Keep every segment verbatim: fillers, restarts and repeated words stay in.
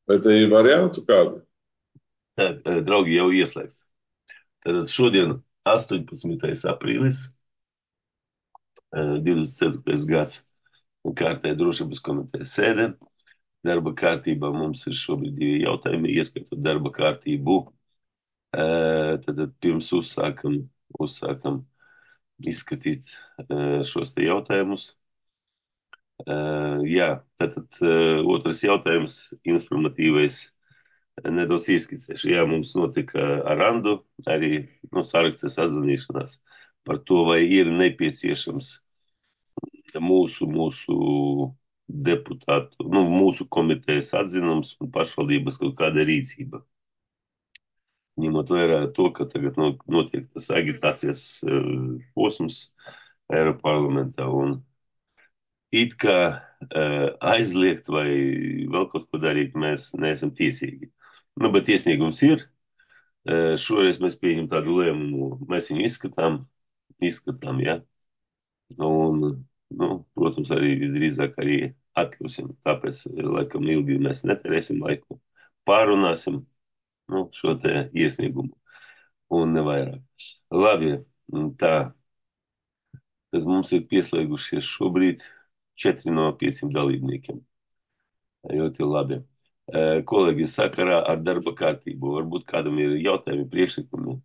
Vai te ir variantu kādu? Tad, eh, draugi, jau ieslēgts. Tad šodien astoņpadsmitais aprīlis, eh, divdesmit ceturtais gads, kārtēja drošības komitejas sēde. Darba kārtībā mums ir šobrīd divi jautājumi, ieskatot darba kārtību. Eh, Tad pirms uzsākam, uzsākam izskatīt eh, šos te jautājumus. Eh, Jā, tātad eh, otrs jautājums, informatīvais, nedaudz ieskicēšu. Jā, mums notika ar Andu arī nu, saraksta sazvanīšanās par to, vai ir nepieciešams mūsu, mūsu deputātu, nu, mūsu komitejas atzinums un pašvaldības kaut kāda rīcība. Ņemot vērā to, ka tagad no, notiek tas agitācijas uh, posms Eiropa parlamentā un it kā uh, aizliegt vai vēl kaut ko darīt, mēs neesam tiesīgi. Nu, bet iesniegums ir. Uh, šoreiz mēs pieņem tādu lēmumu, mēs viņu izskatām, izskatām, ja. Un, nu, protams, arī visdrīzāk arī atļausim. Tāpēc, laikam, ilgi mēs neterēsim laiku. Pārunāsim, nu, šo te iesniegumu un nevairāk. Labi, tā. Tad mums ir pieslēgušies šobrīd četri no pieciem dalībniekiem. Ļoti labi. Kolēģi, sakarā ar darba kārtību, varbūt kādam ir jautājumi, priekšlikumi?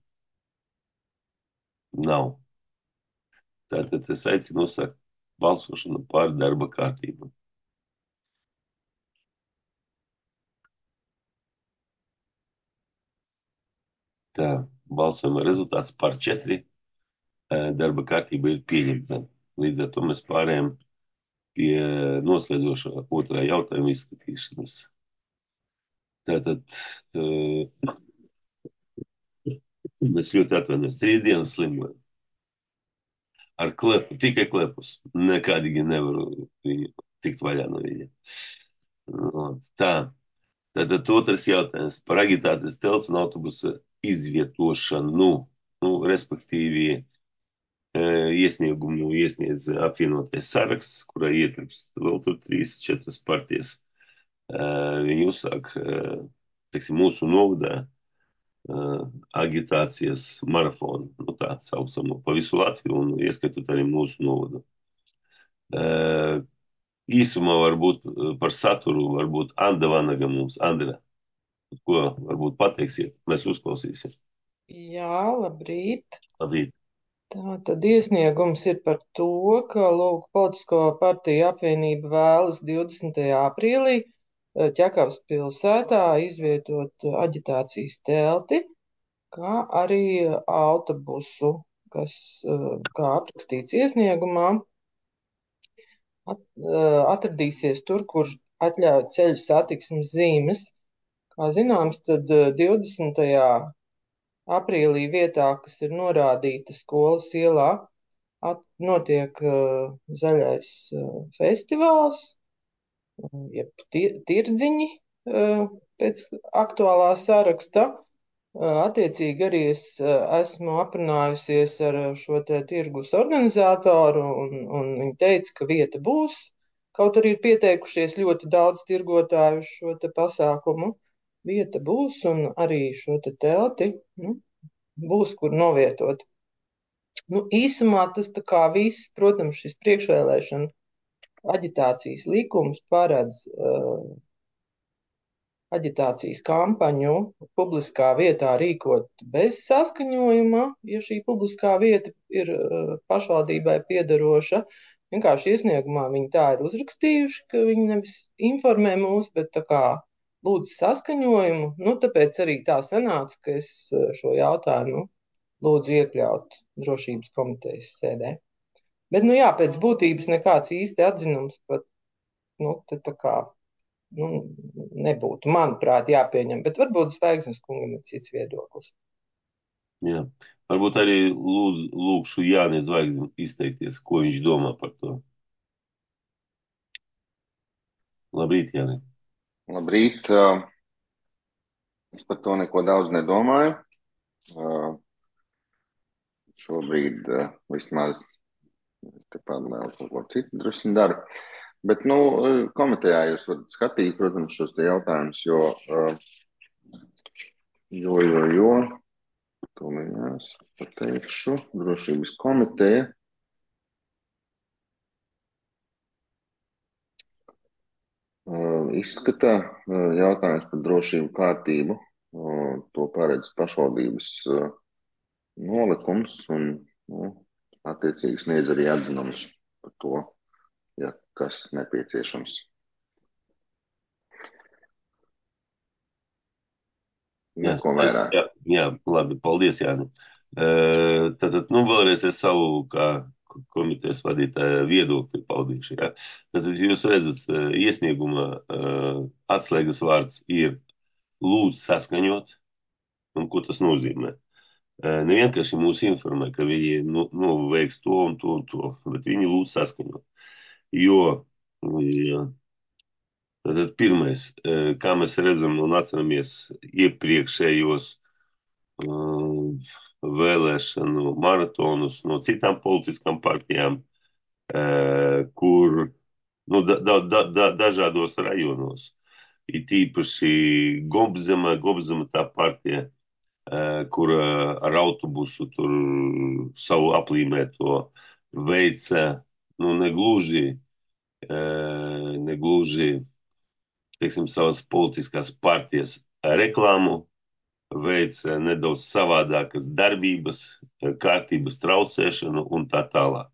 Nav. Tātad es aicinu uzsākt balsošanu par darba kārtību. Tā, balsojuma rezultāts par četri. Darba kārtība ir pieņemta. Līdz ar to mēs pārējām pie noslēdzošā otrā jautājuma izskatīšanas. Tātad es ļoti atvainojos. Trīs dienas slimoju. Ar klepu, tikai klepus. Nekādīgi nevaru viņu tikt vaļā no viņa. No, tā. Tātad otrs jautājums par agitācijas telts un autobusa izvietošanu. Nu, respektīvi, iesniegumu iesniedz apvienotais saraksts, kurā ietilpst vēl tur trīs, četras partijas. Viņi uzsāk, teiksim, mūsu novadā agitācijas marafonu, nu tā saucamo, pa visu Latviju un ieskaitot arī mūsu novadu. Īsumā varbūt par saturu, varbūt Anda Vanaga mums, Andra, ko varbūt pateiksiet, mēs uzklausīsim. Jā, labrīt. Labrīt. Tā tad iesniegums ir par to, ka lūk, Politisko partiju apvienība vēlas divdesmitajā aprīlī Ķekavas pilsētā izvietot aģitācijas telti, kā arī autobusu, kas, kā aprakstīts iesniegumā, at, atradīsies tur, kur atļauj ceļu satiksmes zīmes. Kā zināms, tad divdesmitajā aprīlī vietā, kas ir norādīta skolas ielā, at, notiek uh, zaļais uh, festivāls, uh, jeb tir, tirdziņi uh, pēc aktuālā saraksta. Uh, attiecīgi arī es uh, esmu aprunājusies ar šo te tirgus organizatoru, un, un viņi teica, ka vieta būs, kaut arī ir pieteikušies ļoti daudz tirgotāju uz šo te pasākumu. Vieta būs, un arī šo te telti, nu, būs, kur novietot. Nu, īsumā tas tā kā viss, protams, šis priekšvēlēšana aģitācijas likums paredz uh, aģitācijas kampaņu publiskā vietā rīkot bez saskaņojuma, ja šī publiskā vieta ir uh, pašvaldībai piederoša. Vienkārši iesniegumā viņi tā ir uzrakstījuši, ka viņi nevis informē mūs, bet tā kā lūdz saskaņojumu. Nu, tāpēc arī tā sanāca, ka es šo jautājumu lūdzu iekļaut drošības komitejas sēdē. Bet, nu jā, pēc būtības nekāds īsti atzinums pat, nu, te tā kā, nu, nebūtu, manuprāt, jāpieņem. Bet varbūt Zvaigznes kungam ir cits viedoklis. Jā. Varbūt arī lūdzu, lūkšu Jāni Zvaigzni izteikties, ko viņš domā par to. Labrīt, Jāni. Labrīt. Es par to neko daudz nedomāju. Šobrīd vismaz te pārmēlu kaut ko citu drusku daru. Bet, nu, komitejā jūs varat skatīt, protams, šos te jautājumus, jo, jo, jo, jo, to mēs pateikšu, drošības komiteja. Izskata jautājums par drošību kārtību. To paredz pašvaldības nolikums un, nu, attiecīgi sniedz arī atzinums par to, ja kas nepieciešams. Neko vairāk. Jā, jā, labi, paldies, Jāni. Tātad, nu, vēlreiz es savu, kā komitejas vadītāja viedokli paudīšu. Ja? Tātad, jūs redzat, iesnieguma atslēgas vārds ir lūdzu saskaņot, un ko tas nozīmē? Nevienkārši mūs informē, ka viņi nu, nu, veiks to un to un to, bet viņi lūdzu saskaņot. Jo, ja, tātad pirmais, kā mēs redzam un atceramies iepriekšējos um, vēlēšanu maratonus no citām politiskām partijām, uh, kur nu, da, da, da, da, dažādos rajonos, ir tīpaši Gobzema, Gobzema tā partija, uh, kur uh, ar autobusu tur savu aplīmēto veica, nu, negluži, uh, negluži, teiksim, savas politiskās partijas reklāmu, veic nedaudz savādākas darbības, kārtības traucēšanu un tā tālāk.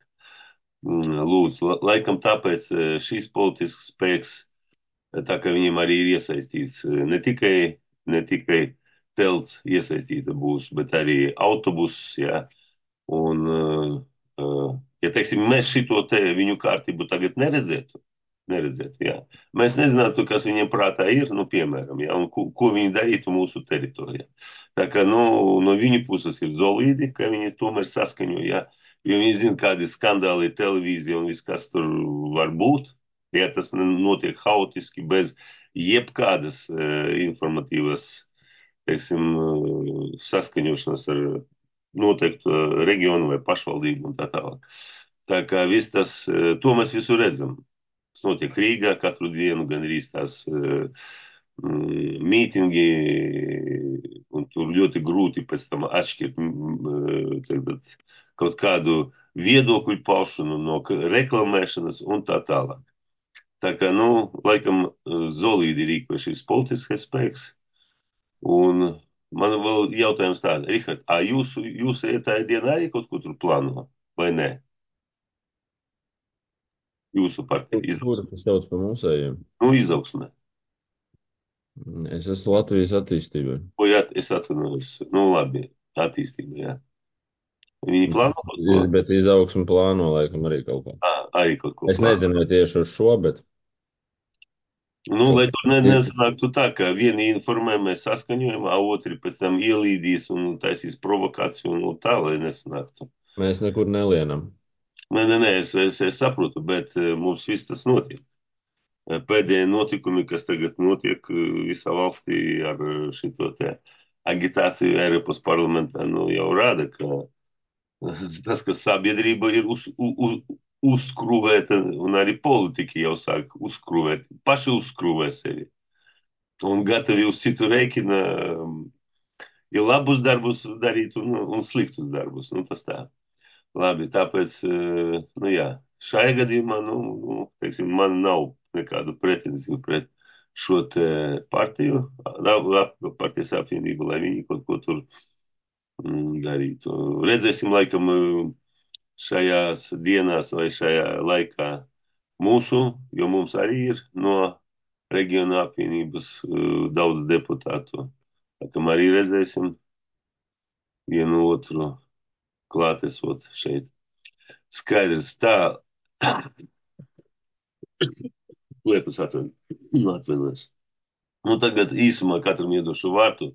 Lūdzu, laikam tāpēc šīs politisks spēks, tā kā viņiem arī ir iesaistīts ne tikai, ne tikai telts iesaistīta būs, bet arī autobus, jā. Un, ja teiksim, mēs šito te viņu kārtību tagad neredzētu, neredzētu, jā. Mēs nezinātu, kas viņiem prātā ir, nu, piemēram, jā, un ko, ko viņi darītu mūsu teritorijā. Tā kā, nu, no viņu puses ir zolīdi, ka viņi tomēr saskaņo, jā, jo viņi zina, kādi skandāli televīzija un viss, kas tur var būt, ja tas notiek haotiski, bez jebkādas uh, informatīvas, teiksim, uh, saskaņošanas ar noteiktu reģionu vai pašvaldību un tā tālāk. Tā kā viss tas, uh, to mēs visu redzam. Tas notiek Rīgā katru dienu, gan arī tās uh, mītingi, un tur ļoti grūti pēc tam atšķirt uh, kaut kādu viedokļu paušanu no reklamēšanas un tā tālāk. Tā kā, nu, laikam zolīdi rīkojas šis politiskais spēks, un man vēl jautājums tāds, Rihard, a jūs, jūs ietāja dienā arī kaut ko tur plāno, vai nē? Jūsu partija izaugsmē. Kur tas sauc par mūsējiem? Nu, izaugsmē. Es esmu Latvijas attīstībā. O, jā, es atvainojos. Nu, labi, attīstībā, jā. Viņi plāno kaut ko? Bet izaugsmi plāno, laikam, arī kaut ko. À, arī kaut ko es plāno. Nezinu, vai tieši uz šo, bet... Nu, lai tur ne, nesanāktu tā, ka vieni informē, mēs saskaņojam, a otri pēc tam ielīdīs un taisīs provokāciju un tā, lai nesanāktu. Mēs nekur nelienam. Nē, nē, nē, es, es, es saprotu, bet mums viss tas notiek. Pēdējie notikumi, kas tagad notiek visā valstī ar šito te agitāciju Eiropas parlamentā, nu jau rāda, ka tas, ka sabiedrība ir uz, uz, uzskrūvēta un arī politiķi jau sāk uzskrūvēt, paši uzskrūvē sevi. Un gatavi uz citu rēķina, ja labus darbus darīt un, un sliktus darbus, nu tas tā. Labi, tāpēc, nu jā, šajā gadījumā, nu, nu teiksim, man nav nekādu pretenziju pret šo te partiju, partijas apvienību, lai viņi kaut ko tur mm, darītu. Redzēsim, laikam, šajās dienās vai šajā laikā mūsu, jo mums arī ir no reģiona apvienības daudz deputātu. Laikam arī redzēsim vienu otru klātesot šeit. Skaidrs tā. Liepas atvainojos. Nu, tagad īsumā katram iedošu vārtu.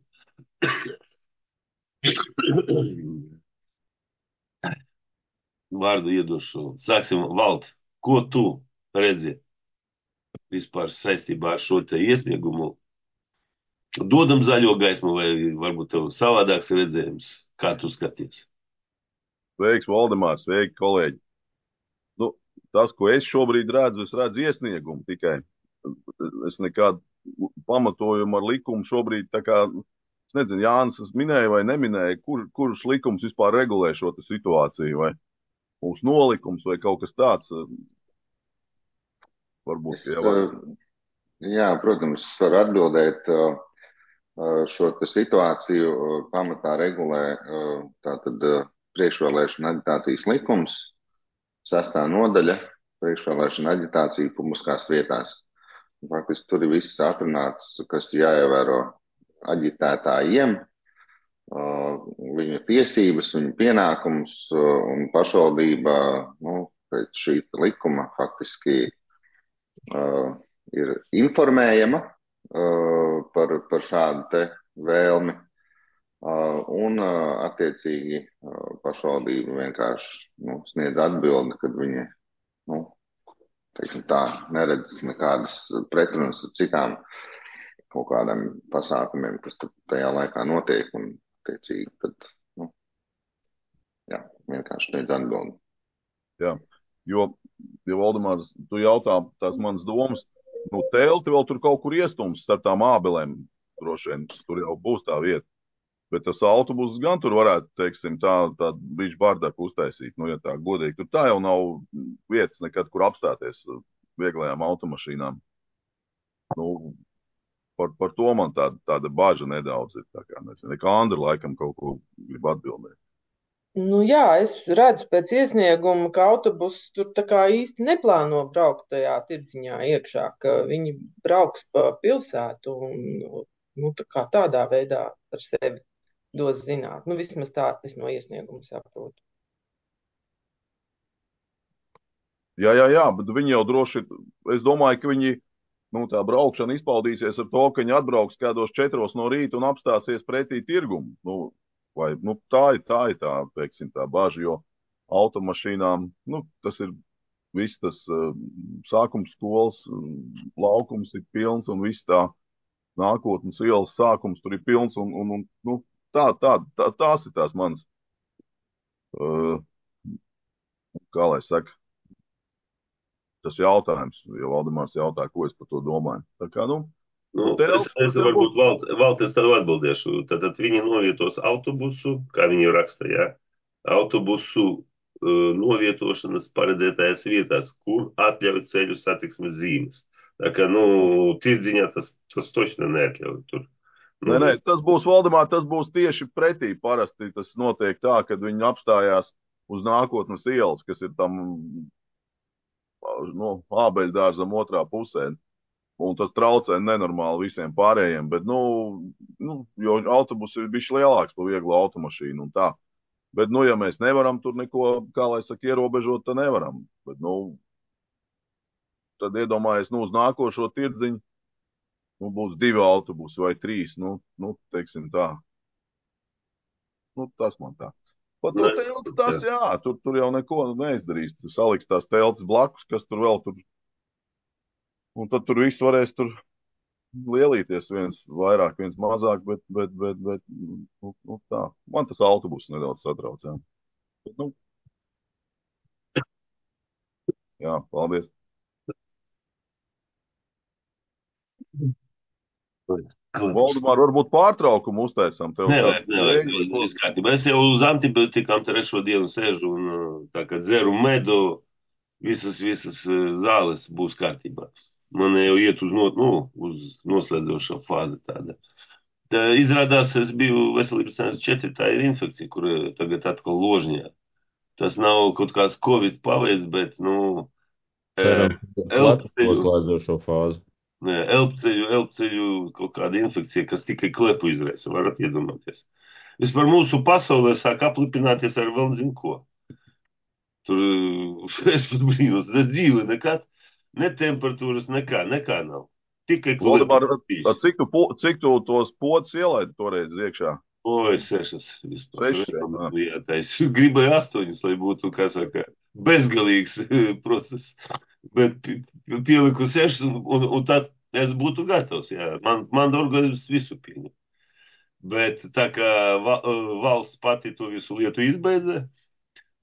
Vārdu iedošu. Sāksim, Valt, ko tu redzi vispār saistībā ar šo te iesniegumu? Dodam zaļo gaismu vai varbūt tev savādāks redzējums? Kā tu skaties? Sveiks, Valdemārs, sveiki, kolēģi. Nu, tas, ko es šobrīd redzu, es redzu iesniegumu tikai. Es nekādu pamatojumu ar likumu šobrīd, tā kā, es nezinu, Jānis minēja vai neminēja, kur, kurš likums vispār regulē šo situāciju, vai mūsu nolikums, vai kaut kas tāds. Varbūt, Es, jā, var. jā, protams, var atbildēt šo situāciju pamatā regulē tātad priekšvēlēšana aģitācijas likums, sastā nodaļa, priekšvēlēšana aģitācija publiskās vietās. Faktiski tur ir viss atrunāts, kas jāievēro aģitētājiem, viņu tiesības, viņu pienākums, un pašvaldība, nu, pēc šī likuma faktiski uh, ir informējama uh, par, par šādu te vēlmi, uh, un uh, attiecīgi uh, pašvaldība vienkārši nu, sniedz atbildi, kad viņi, nu, teiksim tā, neredz nekādas pretrunas ar citām kaut kādiem pasākumiem, kas tajā laikā notiek, un attiecīgi tad, nu, jā, vienkārši sniedz atbildi. Jā, jo, jo Valdemārs, tu jautā tās manas domas, nu, telti vēl tur kaut kur iestums starp tām ābelēm, droši vien, tur jau būs tā vieta, bet tas autobus gan tur varētu, teiksim, tā, tā bišķi bardaku uztaisīt, nu, ja tā godīgi, tur tā jau nav vietas nekad, kur apstāties vieglajām automašīnām. Nu, par, par to man tāda, tāda baža nedaudz ir, tā kā, nezinu, kā Andra laikam kaut ko grib atbildēt. Nu jā, es redzu pēc iesnieguma, ka autobus tur tā kā īsti neplāno braukt tajā tirdziņā iekšā, ka viņi brauks pa pilsētu un, nu, tā kā tādā veidā par sevi dos zināt. Nu, vismaz tā es no iesnieguma saprotu. Jā, jā, jā, bet viņi jau droši, es domāju, ka viņi, nu, tā braukšana izpaudīsies ar to, ka viņi atbrauks kādos četros no rīta un apstāsies pretī tirgumu. Nu, vai, nu, tā ir tā, ir tā, teiksim, tā baža, jo automašīnām, nu, tas ir viss tas uh, sākums skolas, uh, laukums ir pilns un viss tā nākotnes ielas sākums tur ir pilns un, un, un nu, tā, tā, tā, tās ir tās manas, uh, kā lai saka, tas jautājums, jo Valdemārs jautā, ko es par to domāju. Tā kā, nu, Nu, telts, es, es varbūt Valt, Valtis tad atbildēšu. Tad, tad viņi novietos autobusu, kā viņi raksta, jā, autobusu uh, novietošanas paredzētajās vietās, kur atļauj ceļu satiksmes zīmes. Tā kā, nu, tirdziņā tas, tas točni neatļauj tur. Nē, nē, tas būs, Valdemār, tas būs tieši pretī. Parasti tas notiek tā, kad viņi apstājās uz nākotnes ielas, kas ir tam, nu, ābeļdārzam otrā pusē. Un tas traucē nenormāli visiem pārējiem, bet, nu, nu jo autobus ir bišķi lielāks par vieglu automašīnu un tā. Bet, nu, ja mēs nevaram tur neko, kā lai saka, ierobežot, tad nevaram. Bet, nu, tad iedomājies, nu, uz nākošo tirdziņu, nu, būs divi autobusi vai trīs, nu, nu teiksim tā. Nu, tas man tā. Pat to telti tas, jā, tur, tur jau neko neizdarīs. Tu saliks tās teltis blakus, kas tur vēl tur. Un tad tur viss varēs tur lielīties, viens vairāk, viens mazāk, bet, bet, bet, bet nu, nu, tā. Man tas autobus nedaudz satrauc, jā. Bet, nu, jā, paldies. Valdemār, varbūt pārtraukumu uztaisam tev. Nevajag, nevajag, nevajag kārtībā. Es jau uz antibiotikām trešo dienu sēžu un tā kā dzeru medu, visas, visas zāles būs kārtībā. Man jau iet uz, no, nu, uz noslēdzošo fāzi tāda. Tā izrādās, es biju veselības centrs četri, tā ir infekcija, kur tagad atkal ložņā. Tas nav kaut kāds Covid paveids, bet, nu, elpceļu, noslēdzošo fāzi. Nē, elpceļu, elpceļu kaut kāda infekcija, kas tikai klepu izraisa, varat iedomāties. Vispār mūsu pasaulē sāk aplipināties ar vēl zinu ko. Tur es pat brīnos, tas dzīve nekad. Ne temperatūras, nekā, nekā nav. Tikai Valdemār, cik tu, cik tu tos pods ielaidi toreiz iekšā? Oi, sešas vispār. Sešas, jā. Es gribēju astoņas, lai būtu, kā saka, bezgalīgs process. Bet pieliku sešas, un, un, un tad es būtu gatavs, jā. Man, man organisms visu pieņem. Bet tā kā valsts pati to visu lietu izbeidza,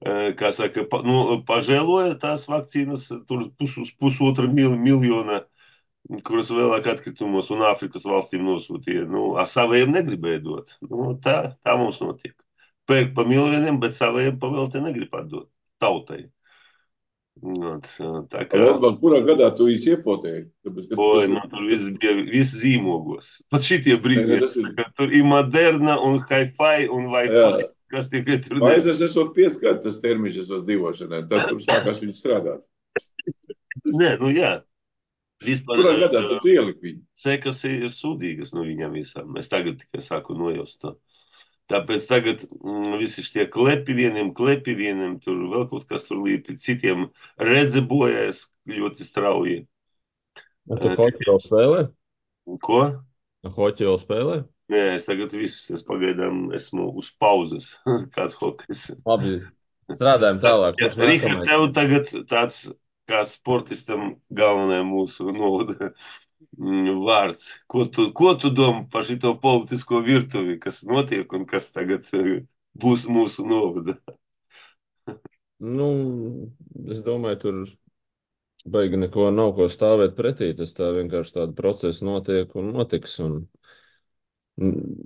kā saka, pa, nu, pažēloja tās vakcīnas, tur pus, uz pusotra mil, miljona, kuras vēlāk atkritumos un Āfrikas valstīm nosūtīja. Nu, a savējiem negribēja dot. Nu, tā, tā mums notiek. Pērk pa miljoniem, bet savējiem pavēlti negrib atdot tautai. Nu, tā kā, London, kurā gadā tu īsi iepotēji? Tāpēc, ka oi, tas man tur viss bija, viss zīmogos. Pat šitie brīži, tas ir- ka tur ir Moderna un Hi-Fi un Wi-Fi. Jā. Kas tikai tur ne... Vaizes esot piec gadu tas termiņš esot dzīvošanai, tad tur sākās viņi strādāt. Nē, nu jā. Vispār, Kurā gadā tu tu ieliki viņu? sekas ir sūdīgas no viņām visām. Es tagad tikai sāku nojaust to. Tāpēc tagad mm, visi šie klepi vieniem, klepi vieniem, tur vēl kaut kas tur līpi, citiem redze bojājas ļoti strauji. Un tu hoķi vēl spēlē? Ko? Hoķi vēl spēlē? Nē, es tagad viss, es pagaidām esmu uz pauzes. Kāds hokejs. Labi, strādājam tālāk. Jā, Kurš Rihard, nākamais? tev tagad tāds kā sportistam galvenajam mūsu novada mm, vārds. Ko tu, ko tu domā par šito politisko virtuvi, kas notiek un kas tagad eh, būs mūsu novada? Nu, es domāju, tur baigi neko nav ko stāvēt pretī. Tas tā vienkārši tāda procesa notiek un notiks. Un mm,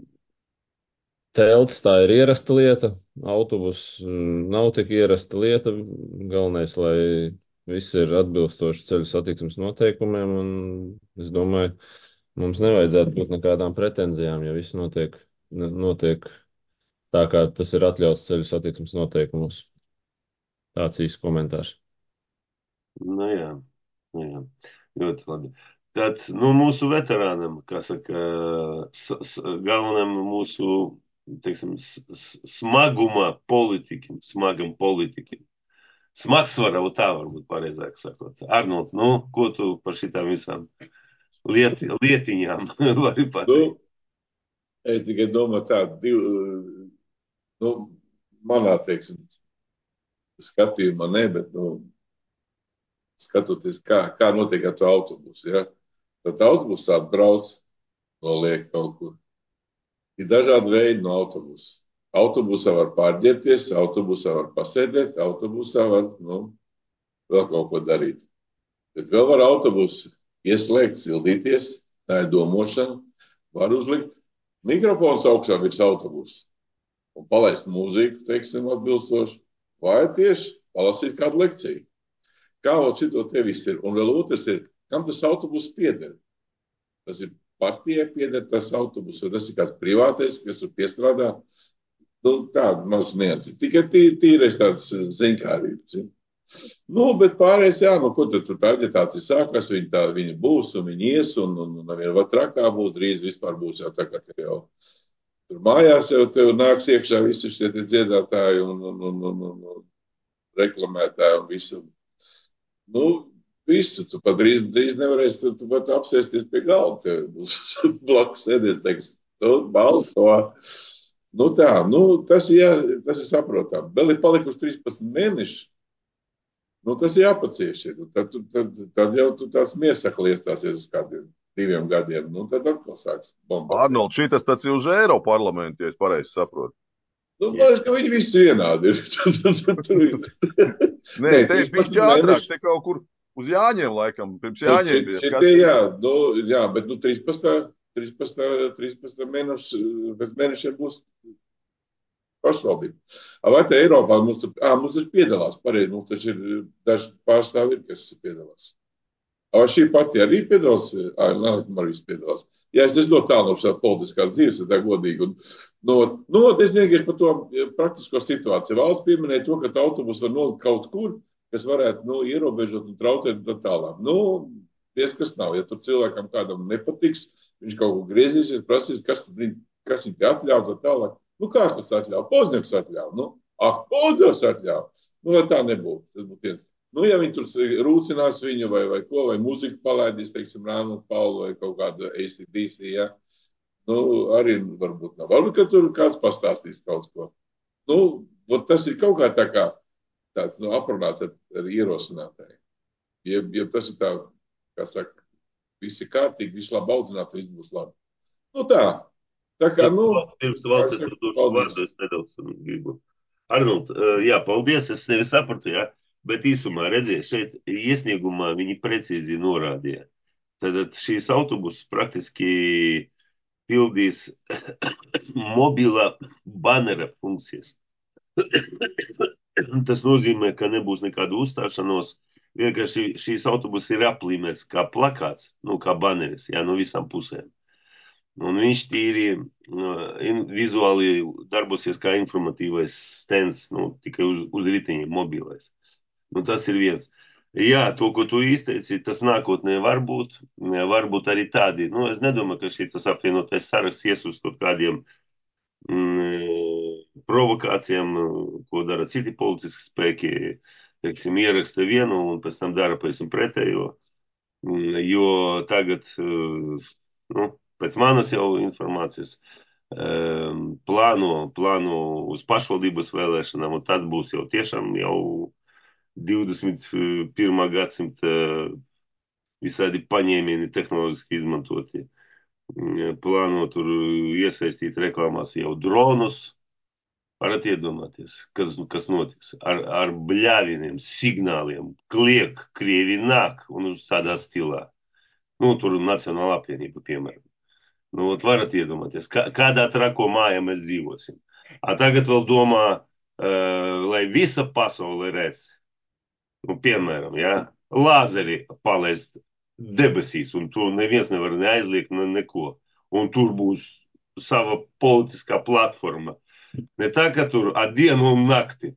telts tā ir ierasta lieta, autobus mm, nav tik ierasta lieta. Galvenais, lai viss ir atbilstoši ceļu satiksmes noteikumiem, un es domāju, mums nevajadzētu būt nekādām pretenzijām, ja viss notiek, n- notiek tā, kā tas ir atļauts ceļu satiksmes noteikumos. Tāds īsts komentārs. Nu jā, nu jā, ļoti labi. Tad, nu, mūsu veterānam, kā saka, s, s, galvenam mūsu, teiksim, s, s, smaguma politikim, smagam politikim. Smagsvara, un tā varbūt pareizāk sakot. Arnold, nu, ko tu par šitām visām lieti, lietiņām vari Nu, pateikt? es tikai domāju tā, div, nu, manā, teiksim, skatījumā ne, bet, nu, skatoties, kā, kā notiek ar to autobusu, ja? Tad autobus atbrauc, noliek kaut kur. Ir dažādi veidi no autobusa. Autobusā var pārģērbties, autobusā var pasēdēt, autobusā var, nu, vēl kaut ko darīt. Bet vēl var autobusu ieslēgt, sildīties, tā ir domošana, var uzlikt mikrofons augšā virs autobusa un palaist mūziku, teiksim, atbilstoši, vai tieši palasīt kādu lekciju. Kā vēl šito te viss ir? Un vēl otrs ir, kam tas autobus pieder? Tas ir partijai pieder tas autobus, vai tas ir kāds privātais, kas tur piestrādā? Nu, tāda maz nianses. Tikai tī, tīrais tāds ziņkārības. Ja? Nu, bet pārējais, jā, nu, ko tad tur tā aģitācija sākās, viņi tā, viņi būs un viņi ies, un, un, un nevien vēl trakā būs, drīz vispār būs jau tā, kā te jau tur mājās jau tev nāks iekšā visi šie te dziedātāji un, un, un, un, un, un reklamētāji un visu. Nu, visu, tu pat drīz, drīz nevarēsi, tu, tu pat apsēsties pie galda, tev būs blakus sēdies, teiks, tu balso. Nu tā, nu, tas ir, jā, tas ir saprotām. Vēl ir palikusi trīspadsmit mēneši. Nu, tas ir jāpacieš. Nu, tad, tad, tad jau tu tās miesakli iestāsies uz kādiem diviem gadiem. Nu, tad atkal sāks bombardēt. Arnold, šitas tas ir uz Eiroparlamentu, ja es pareizi saprotu. Nu, man liekas, ka viņi visi vienādi ir. Tur ir. Nē, te ir trīspadsmit bišķi ātrāk, mēneši. te kaut kur uz Jāņiem laikam, pirms Nu, Jāņiem šit- bija. šitie, jā, nu, jā, bet nu, trīspadsmit, trīspadsmit, trīspadsmit mēneši, pēc mēnešiem būs pašvaldība. A, vai te Eiropā mums tur, ā, mums tur piedalās, pareizi, mums taču ir daži pārstāvi, ir, kas piedalās. A, vai šī partija arī piedalās? Ā, nē, man arī piedalās. Jā, es esmu ļoti tālu no šādas politiskās dzīves, ja tā godīgi. Un, no, no, es vienkārši par to praktisko situāciju. Valsts pieminēja to, ka autobus var nolikt kaut kur, kas varētu, nu, ierobežot un traucēt un tā tālāk. Nu, diez kas nav. Ja tur cilvēkam kādam nepatiks, viņš kaut ko griezīsies, prasīs, kas, viņ, kas viņu te atļauj, tā tālāk. Nu, kā tas atļauj? Pozdņevs atļauj. Nu, ak, Pozdņevs atļauj. Nu, lai tā nebūtu. Tas būtu viens. Nu, ja viņi tur rūcinās viņu vai, vai ko, vai muziku palaidīs, teiksim, Rānu Paulu vai kaut kādu A C D C, ja? Nu, arī varbūt nav. Varbūt, ka tur kāds pastāstīs kaut ko. Nu, tas ir kaut kā tā kā tāds, nu, aprunāts ar, ar ierosinātāju. Ja, ja tas ir tā, kā saka, viss ir kārtīgi, viss labi audzināts, viss būs labi. Nu, tā. Tā kā, nu, Pirms valsts, kā es saka, došu paldies. vārdu, es nedaudz gribu Arnold, eh, jā, paldies, es tevi sapratu, jā, bet īsumā redziet, šeit iesniegumā viņi precīzi norādīja. Tad šīs autobusus praktiski pildīs mobilā banera funkcijas. Tas nozīmē, ka nebūs nekādu uzstāšanos. Vienkārši šīs autobuses ir aplīmēts kā plakāts, nu, kā baneris, jā, no visām pusēm. Un viņš tīri uh, in, vizuāli darbosies kā informatīvais stends, nu, tikai uz, uz riteņiem mobilais. Nu, tas ir viens. Jā, to, ko tu izteici, tas nākotnē var būt, varbūt arī tādi. Nu, es nedomāju, ka šī tas apvienotais saraksts ies uz kaut kādiem mm, provokācijām, ko dara citi politiski spēki, teiksim, ieraksta vienu un pēc tam dara pavisam pretējo. Mm, Jo tagad, eh, nu, pēc manas jau informācijas, eh, plāno, plāno uz pašvaldības vēlēšanām, un tad būs jau tiešām jau divdesmit pirmā gadsimta visādi paņēmieni tehnoloģiski izmantoti. Mm, Plāno tur iesaistīt reklāmās jau dronus. Varat iedomāties, kas, kas notiks ar, ar bļāvieniem, signāliem, kliek, krievi nāk un uz tādā stilā. Nu, tur Nacionāla apvienība, piemēram. Nu, ot, varat iedomāties, kā, kādā trako mājā mēs dzīvosim. A tagad vēl domā, uh, lai visa pasaule redz. Nu, piemēram, ja, lāzeri palaist debesīs, un to neviens nevar neaizliegt ne neko. Un tur būs sava politiskā platforma. Ne tā, ka tur ar dienu un nakti,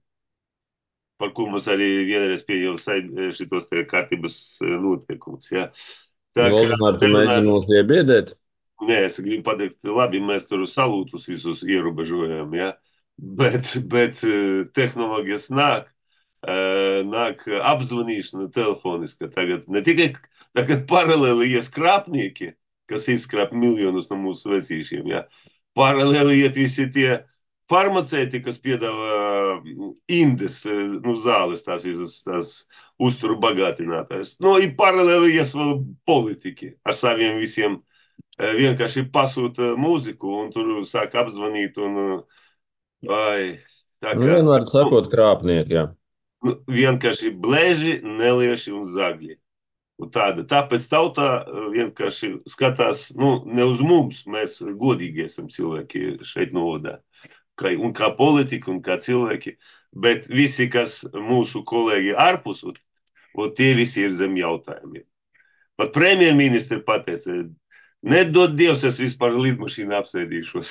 par ko mums arī vienreiz pieņem šitos te kārtības noteikumus. Ja. Tā kā Valdemār, tu nerunājot, mēģini mūs iebiedēt? nē, es gribu pateikt, labi, mēs tur salūtus visus ierobežojam, ja. Bet, bet eh, tehnoloģijas nāk, eh, nāk apzvanīšana telefoniska. Tagad ne tikai tagad paralēli ies krāpnieki, kas izkrāp miljonus no mūsu vecīšiem, ja. Paralēli iet visi tie farmaceiti, kas piedāvā mm, indes, eh, nu, zāles, tās visas, tās uzturu bagātinātājs. Nu, ir paralēli ies vēl politiķi ar saviem visiem eh, vienkārši pasūta mūziku un tur sāk apzvanīt un, eh, vai, tā Nu, kā, vienvārds nu, sakot, krāpnieki, jā. nu, vienkārši blēži, nelieši un zagļi. Un tāda, tāpēc tautā eh, vienkārši skatās, nu, ne uz mums, mēs godīgi esam cilvēki šeit novadā. Kā, un kā politika, un kā cilvēki, bet visi, kas mūsu kolēģi ārpus, un, un tie visi ir zem jautājumiem. Pat premjerministri pateica, nedod Dievs, es vispār lidmašīnu apsēdīšos.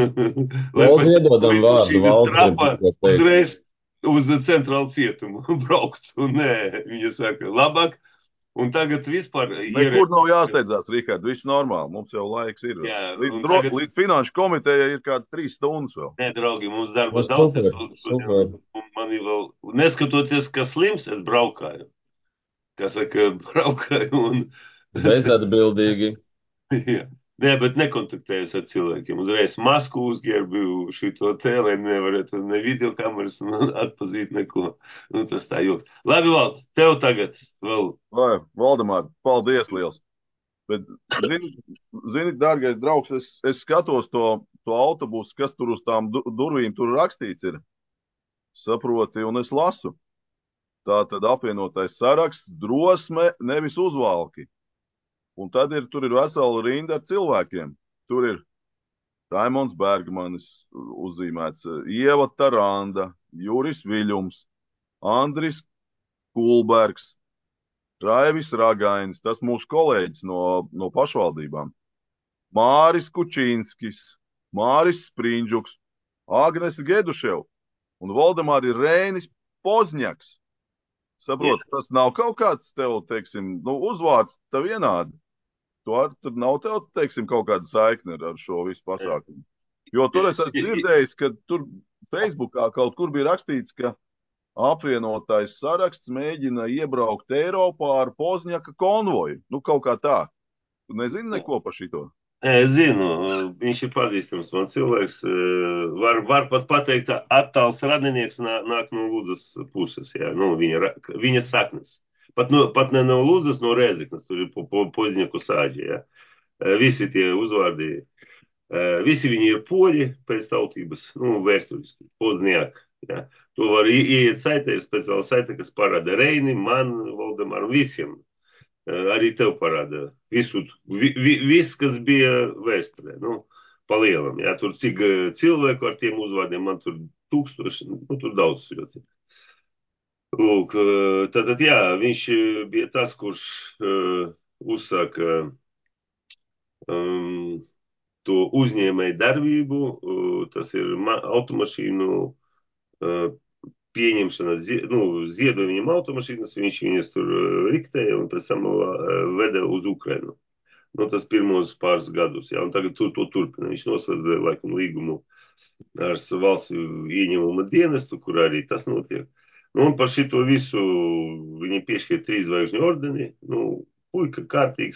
Lai Lūdzu, pēc iedodam vārdu lidmašīnas Valterim, trapa ko teikt. uzreiz uz centrālu cietumu braukt. Un nē, viņa saka, labāk. Un tagad vispār Nekur nav jāsteidzās, Rihard, viss normāli, mums jau laiks ir. Jā, Līdz, un dro, tagad- līdz finanšu komitejai ir kāds trīs stundas vēl. Nē, draugi, mums darba Nu, daudz. Es super, vēl super. šodien, un man ir vēl, neskatoties, ka slims, es braukāju. Kā saka, braukāju un... Bezatbildīgi. Jā. Nē, bet nekontaktējos ar cilvēkiem. Uzreiz masku uzģērbu šito te, lai nevarētu ne video kameras atpazīt neko. Nu, tas tā joks. Labi, Valt, tev tagad vēl. Vai, Valdemār, paldies liels. Bet, zini, zini dārgais draugs, es, es skatos to, to autobusu, kas tur uz tām du- durvīm tur rakstīts ir. Saproti, un es lasu. Tā tad apvienotais saraksts, drosme, nevis uzvalki. Un tad ir, tur ir vesela rinda ar cilvēkiem. Tur ir Raimons Bergmanis uzzīmēts, Ieva Taranda, Juris Viļums, Andris Kulbergs, Raivis Ragainis, tas mūsu kolēģis no, no pašvaldībām, Māris Kučinskis, Māris Sprindžuks, Agnes Gedušev un Valdemāri Rēnis Pozņaks. Saprot, tas nav kaut kāds tev, teiksim, nu, uzvārds tev vienādi. Tu ar, tur nav tev, teiksim, kaut kāda saikne ar šo visu pasākumu. Jo tur es esmu dzirdējis, ka tur Facebookā kaut kur bija rakstīts, ka apvienotais saraksts mēģina iebraukt Eiropā ar Pozņaka konvoju. Nu, kaut kā tā. Tu nezini neko par šito? Es zinu, viņš ir pazīstams man cilvēks. Var, var pat pateikt, ka attāls radinieks nāk, nāk no Lūdzas puses, jā, nu, viņa, viņa saknes. Pat, no, pat ne no Lūdzas, no Rēzeknes, tur ir po, po, Pozņaku sāģi, jā. Visi tie uzvārdi, visi viņi ir poļi pēc tautības, nu, vēsturiski, Pozņāk. Ja? To var ie- ieiet saitē, ir speciāla saite, kas parāda Reini, man, Valdemaru, visiem. Eh, Arī tev parāda visu, vi, vi, viss, kas bija vēsturē. Nu, pa lielam, ja? Tur cik eh, cilvēku ar tiem uzvārdiem, man tur tūkstoši, nu, tur daudz ļoti. Lūk, eh, tātad, jā, viņš eh, bija tas, kurš uh, uzsāka um, to uzņēmēju darbību, uh, tas ir ma automašīnu uh, pieņemšana, zie, nu, ziedoja viņam automašīnas, viņš viņas tur uh, riktēja un pēc tam uh, veda uz Ukrainu. Nu, tas pirmos pāris gadus, jā, un tagad tur to turpina. Viņš noslēdz, laikam, līgumu ar valsts ieņemuma dienestu, kur arī tas notiek. Nu, un par šito visu viņam piešķir trīs zvaigžņu ordeni. Nu, puika kārtīgs.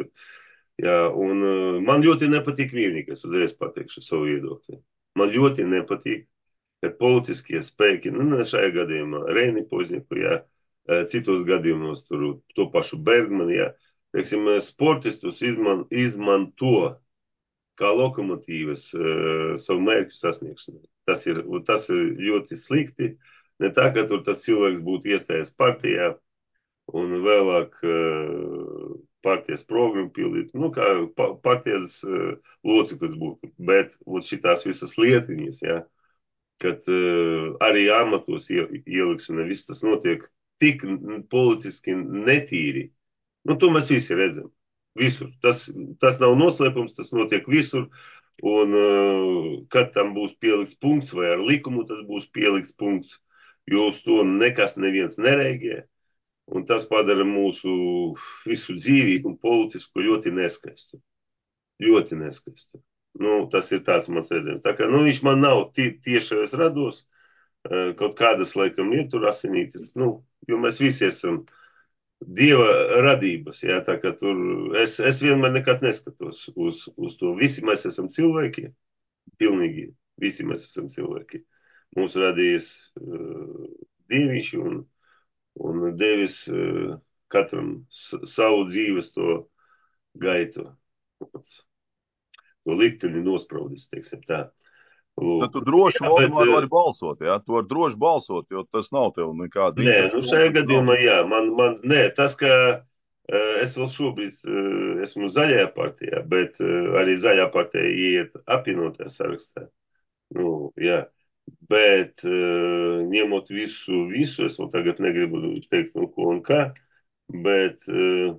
Jā, un man ļoti nepatīk vienīgi, es uzreiz pateikšu savu viedokli. Man ļoti nepatīk, ka politiskie spēki, nu, ne šajā gadījumā Reini Pozņiku, jā, citos gadījumos tur to pašu Bergmanu, jā, teiksim, sportistus izman, izmanto kā lokomotīvas uh, savu mērķu sasniegšanai. Tas ir, tas ir ļoti slikti. Ne tā, ka tur tas cilvēks būtu iestājies partijā un vēlāk uh, partijas programmu pildīt, nu, kā pa, partijas uh, loceklis būtu. Bet ot, šitās visas lietiņas, ja, kad uh, arī amatos ie, ielikšana, viss tas notiek tik politiski netīri. Nu, to mēs visi redzam. Visur. Tas, tas nav noslēpums, tas notiek visur. Un uh, kad tam būs pielikts punkts, vai ar likumu tas būs pielikts punkts, jo uz to nekas neviens nereaģē. Un tas padara mūsu visu dzīvību un politisku ļoti neskaistu. Ļoti neskaistu. Nu, tas ir tāds mans redzējums. Tā kā nu, viņš man nav tie, tiešais rados, uh, kaut kādas laikam ir tur asinītes, nu, jo mēs visi esam Dieva radības, jā, tā kā tur es, es vienmēr nekad neskatos uz, uz to. Visi mēs esam cilvēki, pilnīgi, visi mēs esam cilvēki. Mums radījis uh, dievišķi un, un devis uh, katram savu dzīves to gaitu. To likteni nospraudis, teiksim tā. Tad tu droši jā, vari, bet, vari, vari balsot, jā? Tu vari droši balsot, jo tas nav tev nekāda nē, interesa. nu šajā gadījumā, jā, man, man, nē, tas, ka uh, es vēl šobrīd uh, esmu zaļajā partijā, bet uh, arī zaļā partija iet apvienotajā sarakstā. Nu, jā, bet uh, ņemot visu, visu, es vēl tagad negribu teikt, nu, ko un kā, bet, uh,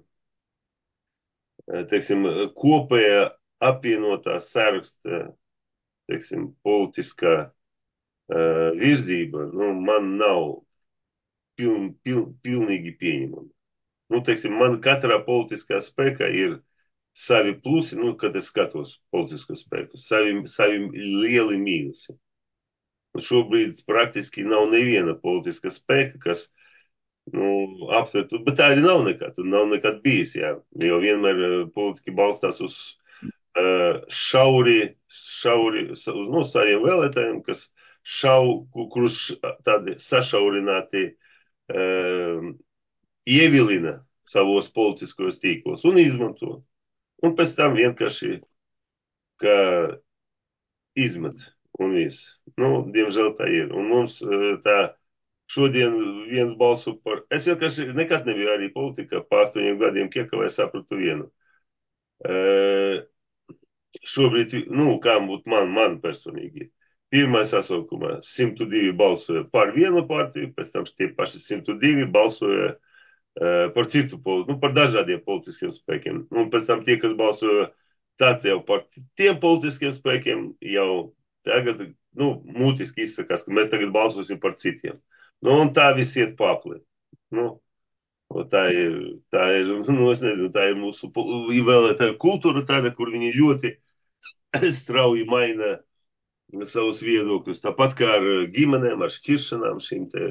teiksim, kopējā apvienotā saraksta, teiksim, politiskā uh, virzība, nu, man nav piln, piln, pilnīgi pieņemama. Nu, teiksim, man katrā politiskā spēkā ir savi plusi, nu, kad es skatos politiskos spēkus, savi, savi lieli mīnusi. Un šobrīd praktiski nav neviena politiska spēka, kas, nu, apsvertu, bet tā arī nav nekad, nav nekad bijis, jā, jo vienmēr uh, politiski balstās uz uh, šauri, šauri, uz, nu, saviem vēlētājiem, kas šau, kurus tādi sašaurināti uh, ievilina savos politiskos tīklos un izmanto. Un pēc tam vienkārši kā izmet un viss. Nu, diemžēl tā ir. Un mums tā šodien viens balsu par... Es vienkārši nekad nebiju arī politikā pār astoņiem gadiem, kiekavai sapratu vienu. Uh, šobrīd, nu, kā būtu man, man personīgi. Pirmā sasaukumā simt divi balsoja par vienu partiju, pēc tam tie paši simt divi balsoja uh, par citu, nu, par dažādiem politiskiem spēkiem. Un pēc tam tie, kas balsoja tad jau par tiem politiskiem spēkiem, jau tagad, nu, mūtiski izsakās, ka mēs tagad balsosim par citiem. Nu, un tā viss iet papli. Nu, tā ir, tā ir, nu, es nezinu, tā ir mūsu vēlētāju kultūra tāda, kur viņi ļoti strauji maina savus viedokļus. Tāpat kā ar ģimenēm, ar šķiršanām, šīm te,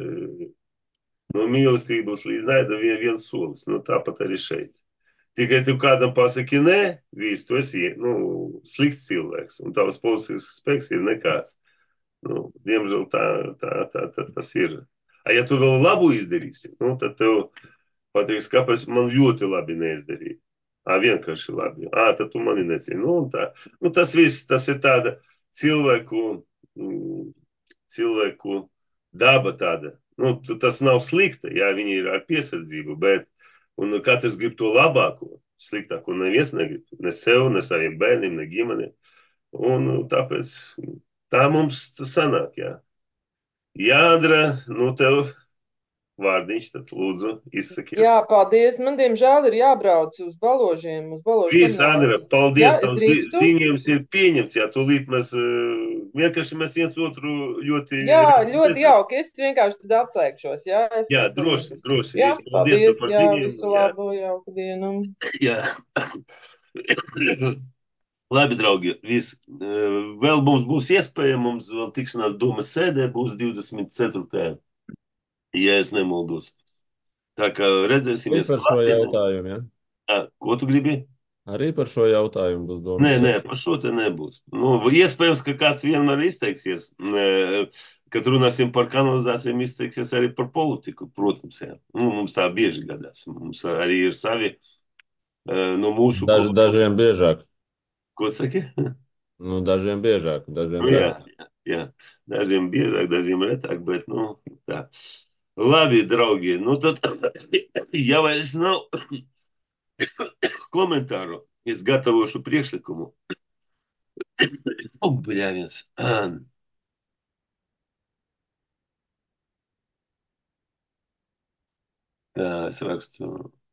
no mīlestības līdz naida vien, viens solis. Nu, tāpat arī šeit. Tikai tu kādam pasaki nē, viss, tu esi, nu, slikts cilvēks, un tavs politisks spēks ir nekāds. Nu, diemžēl tā, tā, tā, tā tas ir. A, ja tu vēl labu izdarīsi, nu, tad tev pateiks, kāpēc man ļoti labi neizdarīja. Ā, vienkārši labi. Ā, tad tu mani necini. Nu, tā. Nu, tas viss, tas ir tāda cilvēku, cilvēku daba tāda, nu, tas nav slikta, jā, viņi ir ar piesardzību, bet, un katrs grib to labāko, sliktāko neviens negrib, ne sev, ne saviem bērniem, ne ģimenēm, un tāpēc tā mums sanāk, jā. Jādra, nu, tev vārdiņš, tad lūdzu, izsakies. Jā, paldies. Man, diemžēl, ir jābrauc uz Baložiem, uz Baložu Viss, Andra, semināru. paldies, Jā, es tavs zi- drīkstu? ziņojums ir pieņemts, jā, tūlīt mēs, uh, vienkārši mēs viens otru ļoti... Jā, ļoti jauki. Es vienkārši tad atslēgšos, jā? Es, Jā, es droši, tad- droši. Jā, Viss, paldies tev paldies, par jā, ziņojumu. visu Jā, labu, jauku dienu. jā. Labi, draugi, viss. Uh, vēl mums būs iespēja, mums vēl tikšanās domas sēdē būs divdesmit ceturtajā ja es nemaldos. Tā kā Arī redzēsimies par šo klātienē. jautājumu, ja? Ā, Ko tu gribi? Arī par šo jautājumu būs domas. Nē, nē, par šo te nebūs. Nu, iespējams, ka kāds vienmēr izteiksies, Nē, kad runāsim par kanalizācijām, izteiksies arī par politiku, protams, jā. Nu, mums tā bieži gadās. Mums arī ir savi, eh, no mūsu... Daž, ko- dažiem biežāk. Ko saki? Nu, dažiem biežāk, dažiem Nu, jā, retāk. jā, jā. Dažiem biežāk, dažiem retāk, bet, nu, tā. Labi, draugi, nu tad, ja vairs nav komentāru, es gatavošu priekšlikumu. O, bļāviens. Tā, es rakstu.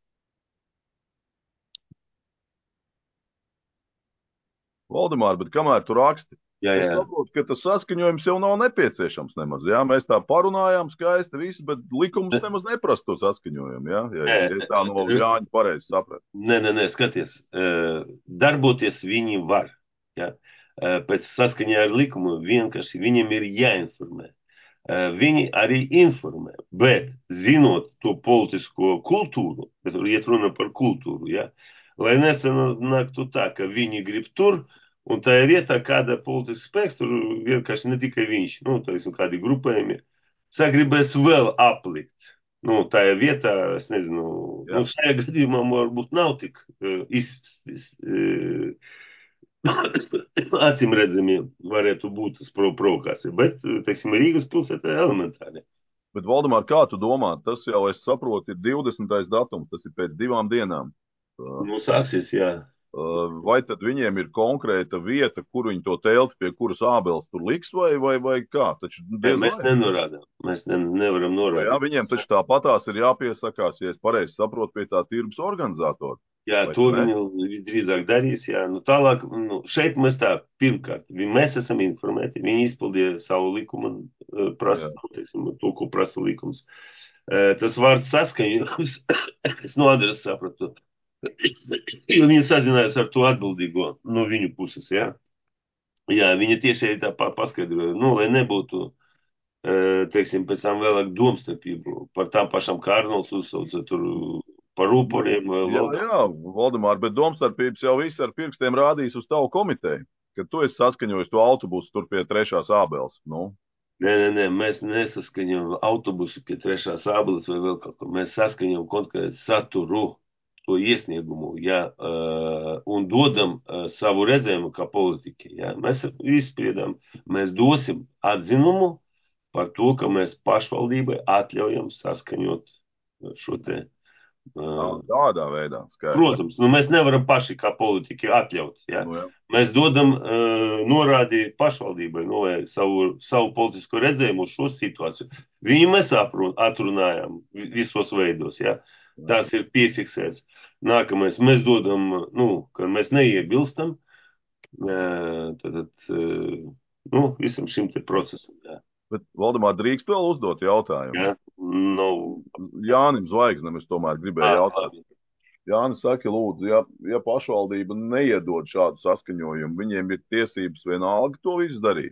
Valdemār, bet kamēr tu raksti, Jā, es jā. saprotu, ka tas saskaņojums jau nav nepieciešams nemaz. Jā? Mēs tā parunājām skaisti visu, bet likums nemaz neprasa to saskaņojumu. Jā? Ja, ja es tā no Jāņa pareizi sapratu. Nē, nē, nē, skaties. eh, Darboties viņi var. Ja? Eh, Pēc saskaņā ar likumu vienkārši viņiem ir jāinformē. Eh, Viņi arī informē, bet zinot to politisko kultūru, bet iet runa par kultūru, ja? Lai nesanāktu tā, ka viņi grib tur, un tajā vietā kāda politisks spēks, tur vienkārši ne tikai viņš, nu, teiksim, kādi grupējumi, sagribēs vēl aplikt. Nu, tajā vietā, es nezinu, Jā. nu, šajā gadījumā varbūt nav tik uh, izstis. Uh, Acīm redzami varētu būt tas pro provokācija, bet, teiksim, Rīgas pilsētā elementāri. Bet, Valdemār, kā tu domā? Tas jau, es saprotu, ir divdesmitais datums, tas ir pēc divām dienām. Uh, Nu, sāksies, jā. uh, vai tad viņiem ir konkrēta vieta, kur viņi to telti, pie kuras ābeles tur liks, vai, vai, vai kā? Taču Nē, diez mēs vai. nenorādām. Mēs ne, nevaram Jā, norādīt. viņiem taču tāpatās ir jāpiesakās, ja es pareizi saprotu, pie tā tirgus organizatora. Jā, Vai to ne? viņi visdrīzāk darīs. Jā. Nu, tālāk, nu, šeit mēs tā, pirmkārt, vi- mēs esam informēti, viņi izpildīja savu likumu, eh, prasa, Jā. nu, teiksim, to, ko prasa likums. Eh, Tas vārds saskaņojums, es no adreses sapratu, jo viņi sazinājās ar to atbildīgo no viņu puses, jā. Jā, viņi tieši arī tā pa- paskaidroja, nu, lai nebūtu, eh, teiksim, pēc tam vēlāk domstarpību par tām pašām kā Arnolds uzsauca tur par rūporiem vai Jā, logām. jā, Valdemār, bet domstarpības jau viss ar pirkstiem rādīs uz tavu komiteju, kad tu esi saskaņojis to autobusu tur pie trešās ābeles. Nu, Nē, nē, nē, mēs nesaskaņojam autobusu pie trešās ābeles vai vēl kaut ko. Mēs saskaņojam konkrēti saturu, to iesniegumu, jā, uh, un dodam uh, savu redzējumu kā politiķi. Jā. Mēs izspriedām, mēs dosim atzinumu par to, ka mēs pašvaldībai atļaujam saskaņot šo te. tā, Uh, tādā veidā. Skaidrs. Protams, nu, mēs nevaram paši kā politiķi atļaut. Jā. Nu, jā. Mēs dodam uh, norādi pašvaldībai, nu, lai savu, savu politisko redzējumu uz šo situāciju. Viņu mēs apru- atrunājām vi- visos veidos, jā. Tas ir piefiksēts. Nākamais, mēs dodam, nu, ka mēs neiebilstam, uh, tad, uh, nu, visam šim te procesam, jā. Bet, Valdemār, drīkst vēl uzdot jautājumu? Jā, nu, Jānim Zvaigznem es tomēr gribēju ā, jautāt. labi. Jānis saka, lūdzu, ja, ja pašvaldība neiedod šādu saskaņojumu, viņiem ir tiesības vienalga to visu darīt.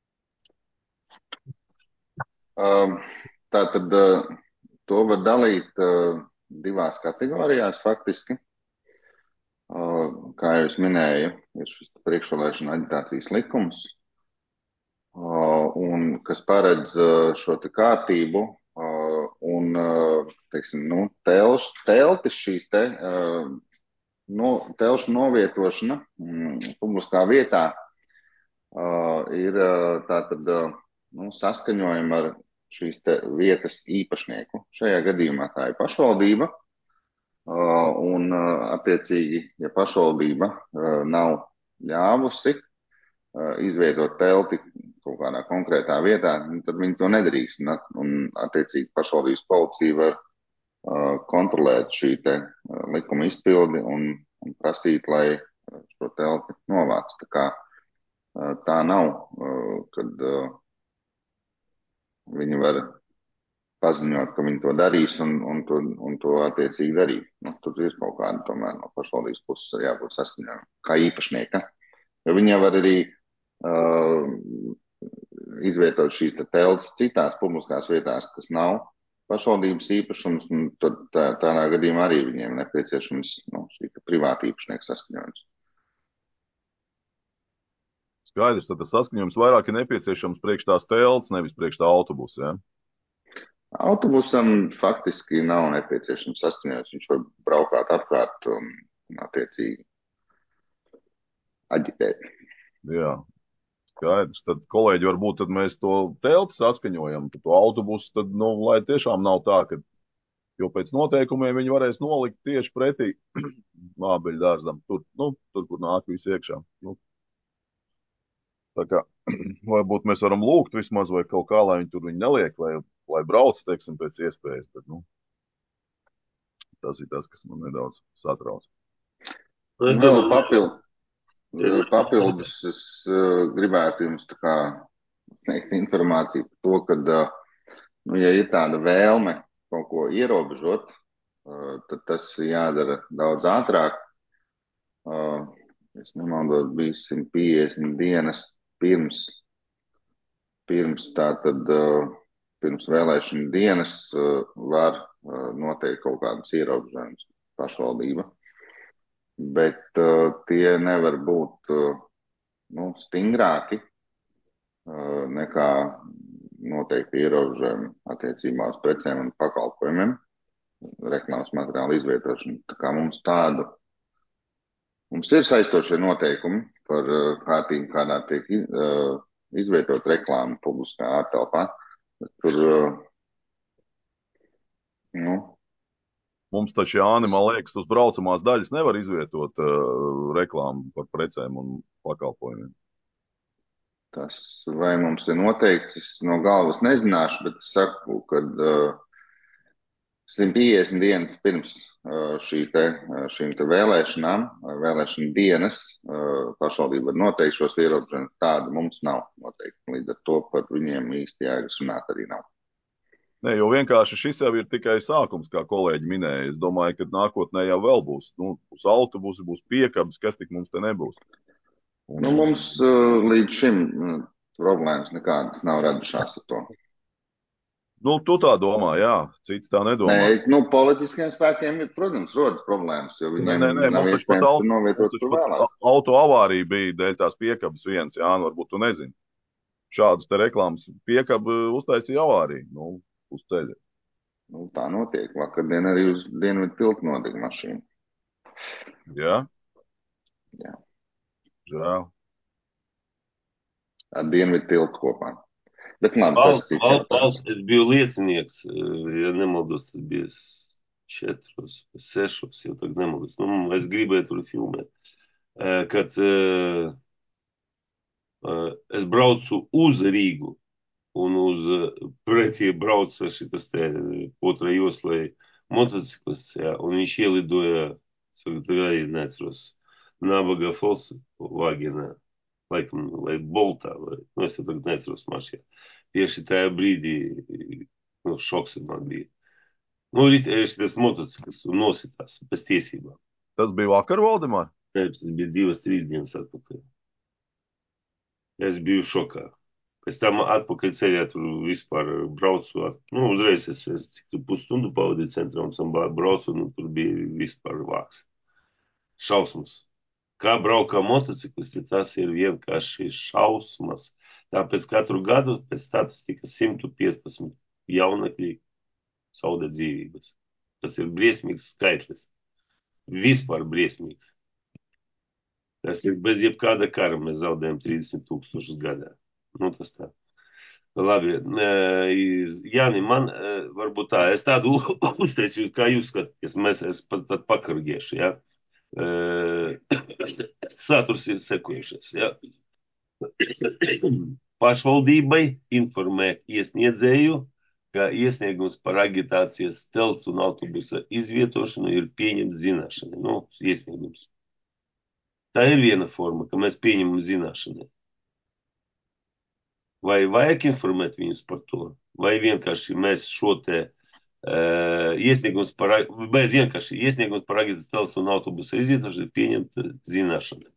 Um, Tā tad uh, to var dalīt uh, divās kategorijās faktiski. Uh, Kā jau es minēju, ir šis priekšvēlēšana aģitācijas likums, uh, un kas paredz uh, šo te kārtību uh, un, uh, teiksim, nu, telš, teltis šīs te, uh, no, telšu novietošana mm, publiskā vietā uh, ir uh, tātad uh, nu, saskaņojama ar šīs te vietas īpašnieku. Šajā gadījumā tā ir pašvaldība. Un, attiecīgi, ja pašvaldība nav ļāvusi izvietot telti kaut kādā konkrētā vietā, tad viņi to nedrīkst. Un, attiecīgi, pašvaldības policija var kontrolēt šī te likuma izpildi un, un prasīt, lai šo telti novāc. Tā kā tā nav, kad viņi var paziņot, ka viņi to darīs un, un, to, un to attiecīgi darīt. Nu, tur ir kaut kāda tomēr no pašvaldības puses arī jābūt saskaņojumam, kā īpašnieka. Jo viņi var arī uh, izvietot šīs teltas citās publiskās vietās, kas nav pašvaldības īpašums, un tad tā, tādā gadījumā arī viņiem nepieciešams nu, šī privāta īpašnieka saskaņojums. Skaidrs, tad tas saskaņojums vairāk ir nepieciešams priekš tās teltas, nevis priekš tā autobusa, ja? Autobusam faktiski nav nepieciešams saskaņojums. Viņš var braukāt apkārt un, un attiecīgi aģitēt. Jā, skaidrs. Tad, kolēģi, varbūt tad mēs to telti saskaņojam, tad to autobusu, tad, nu, lai tiešām nav tā, ka, jo pēc noteikumiem viņi varēs nolikt tieši pretī mābeļu dārzam, tur, nu, tur, kur nāk visi iekšā. Nu, tā kā, varbūt mēs varam lūgt vismaz vai kaut kā, lai viņi tur viņi neliek, lai, lai brauc, teiksim, pēc iespējas, bet, nu, tas ir tas, kas man nedaudz satrauc. Vēl papild, papildus es uh, gribētu jums tā kā sniegt informāciju par to, ka, uh, nu, ja ir tāda vēlme kaut ko ierobežot, uh, tad tas jādara daudz ātrāk. Uh, es nemaldos, bija simt piecdesmit dienas pirms, pirms tātad, uh, pirms vēlēšana dienas uh, var uh, noteikt kaut kādus ierobežojumus pašvaldība. Bet uh, tie nevar būt uh, nu, stingrāki uh, nekā noteikti ierobežojumi attiecībā uz precēm un pakalpojumiem, reklāmas materiālu izvietošanu. Tā kā mums tādu, mums ir saistošie noteikumi par uh, kārtību, kādā tiek uh, izvietot reklāmu publiskā ārtelpā. Tur, uh, nu, Mums taču, Jāni, man liekas, uz braucamās daļas nevar izvietot uh, reklāmu par precēm un pakalpojumiem. Tas, vai mums ir noteikts, es no galvas nezināšu, bet es saku, ka uh, simt piecdesmit dienas pirms uh, šī te, uh, šīm te vēlēšanām, uh, vēlēšana dienas, uh, pašvaldība var noteikt šos ierobežojumus. Tāda mums nav noteikti. Līdz ar to par viņiem īsti jēgas runāt arī nav. Nē, jo vienkārši šis jau ir tikai sākums, kā kolēģi minēja. Es domāju, ka nākotnē jau vēl būs. Nu, būs autobusi, būs piekabes, kas tik mums te nebūs. Un, Nu, mums uh, līdz šim uh, problēmas nekādas nav radušās ar to. nu, tu tā domā, jā, cits tā nedomā. Nē, nu, politiskiem spēkiem, protams, rodas problēmas, jo Nē, viņiem nē, nē, nav mums taču pat iespējams auto, tur novietot mums taču tur pat vēlāk. auto avārija bija dēļ tās piekabes viens, jā, nu, varbūt tu nezini. Šādas te reklāmas piekabu uztaisīja avāriju, nu, uz ceļa. Nu, tā notiek. Vakardien arī uz Dienvidu tiltu nodega mašīna. Jā? Jā. Žēl. Ar Dienvidu tiltu kopā. Bet labi, tas Valsts, cits valsts, jautājums. valsts, es biju liecinieks, ja nemaldos, tas bija četros, sešos, jau tagad nemaldos. Nu, es gribēju tur filmēt. Kad uh, uh, es braucu uz Rīgu un uz uh, pretī brauca šitas te otrā joslai motociklis, jā, un viņš ielidoja, tagad arī neatceros, Nabaga Volkswagenā, laikam, vai Boltā, vai, nu, es tagad neatceros mašīnā. Tieši tajā brīdī, nu, šoks man bija. Nu, šitas motociklis nositās bez tiesībām. Tas bija vakar, Valdemār? Tas bija divas, trīs dienas atpakaļ. Es biju šokā. Pēc tam atpakaļ ceļā tur vispār braucu. Nu, uzreiz es, es cik tu pusstundu pavadīju centrā un sam braucu, nu, tur bija vispār vāks. Šausmas. Kā braukā motociklis, tas ir vienkārši šausmas. Tāpēc katru gadu pēc statistikas simt piecpadsmit jaunekļi zaudē dzīvības. Tas ir briesmīgs skaitlis. Vispār briesmīgs. Tas ir bez jebkāda kara. Mēs zaudējam trīsdesmit tūkstošus gadā. Nu, tas tā. Labi, Jāni, man varbūt tā, es tādu uzteicu, kā jūs skatāties, mēs es pat, pat pakargieši, ja. Saturs ir sekojušais, ja. Pašvaldībai informēt iesniedzēju, ka iesniegums par agitācijas telts un autobusa izvietošanu ir pieņemts zināšanai. Nu, iesniegums. Tā ir viena forma, ka mēs pieņemam zināšanai. Vai vajag informēt viņus par to? Vai vienkārši mēs šo te uh, iesniegums par, vai vienkārši iesniegums par agitācijas telts un autobusa izvietošanu ir pieņemta zināšanai?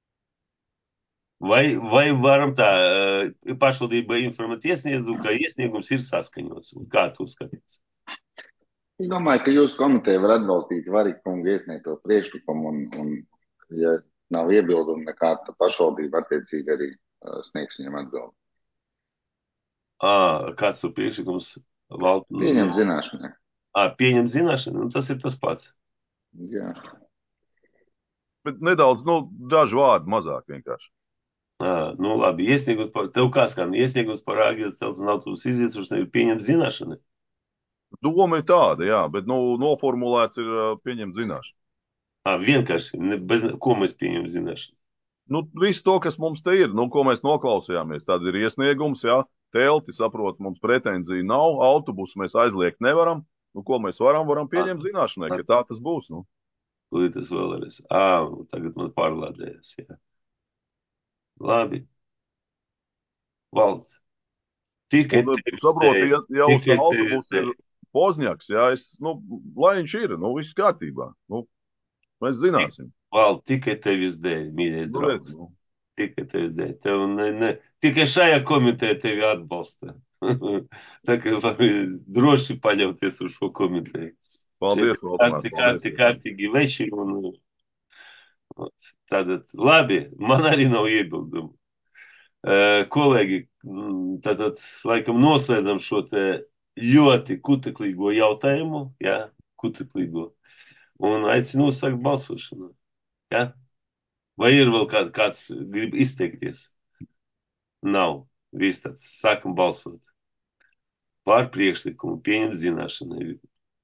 Vai, vai varam tā pašvaldībai informēt iesniedzu, ka iesniegums ir saskaņots? Kā tu skaties? Es domāju, ka jūsu komiteja var atbalstīt Varika kunga iesniegto priekšlikumu un, un, ja nav iebildumi nekāda, tad pašvaldība attiecīgi arī uh, sniegs viņam atbildi. À, kāds tu priekšlikums? Valt... Pieņem zināšanai. À, pieņem zināšanai? Nu, tas ir tas pats. Jā. Bet nedaudz, nu, daži vārdi mazāk vienkārši. À, nu, labi, iesniegums par, tev kā skan, iesniegums par agitācijas telts un autobusa izvietošanu ir pieņemt zināšanai? Doma ir tāda, jā, bet, nu, noformulēts ir pieņemt zināšanu. À, vienkārši, ne, bez, ko mēs pieņem zināšanu? Nu, visu to, kas mums te ir, nu, ko mēs noklausījāmies, tad ir iesniegums, jā, telti, saprot, mums pretenzija nav, autobusu mēs aizliegt nevaram, nu, ko mēs varam, varam pieņemt à, zināšanai, ka tā tas būs, nu. Tūlīt tas vēlreiz. Ā, tagad man pārlādējās, jā. Labi. Valds. Tikai un, tevis saprot, ja, ja uz tikai autobusu tevis ir Pozņaks, jā, es, nu, lai viņš ir, nu, viss kārtībā, nu, mēs zināsim. Valds, tikai tevis dēļ, mīļie Nu, draugi. redz, nu. Tikai tevis dēļ. Tev ne, ne, tikai šajā komiteja tevi atbalsta. Tā kā var droši paļauties uz šo komiteju. Paldies, Valdemār. Kārtīgi, kārtīgi, kārtīgi veči un tātad, labi, man arī nav iebildumu. Uh, kolēģi, tātad, laikam noslēdzam šo te ļoti kuteklīgo jautājumu, jā, kuteklīgo, un aicinu uzsākt balsošanu, jā? Vai ir vēl kād, kāds grib izteikties? Nav, viss tāds, sākam balsot. Pār priekšlikumu pieņemt zināšanai.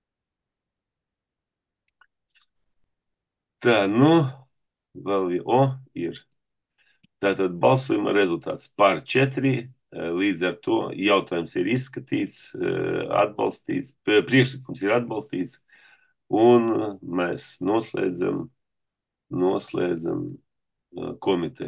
Tā, nu, vēl ir, o, ir. Tātad balsojuma rezultāts pār četri, līdz ar to jautājums ir izskatīts, atbalstīts, priekšlikums ir atbalstīts, un mēs noslēdzam, noslēdzam komiteju.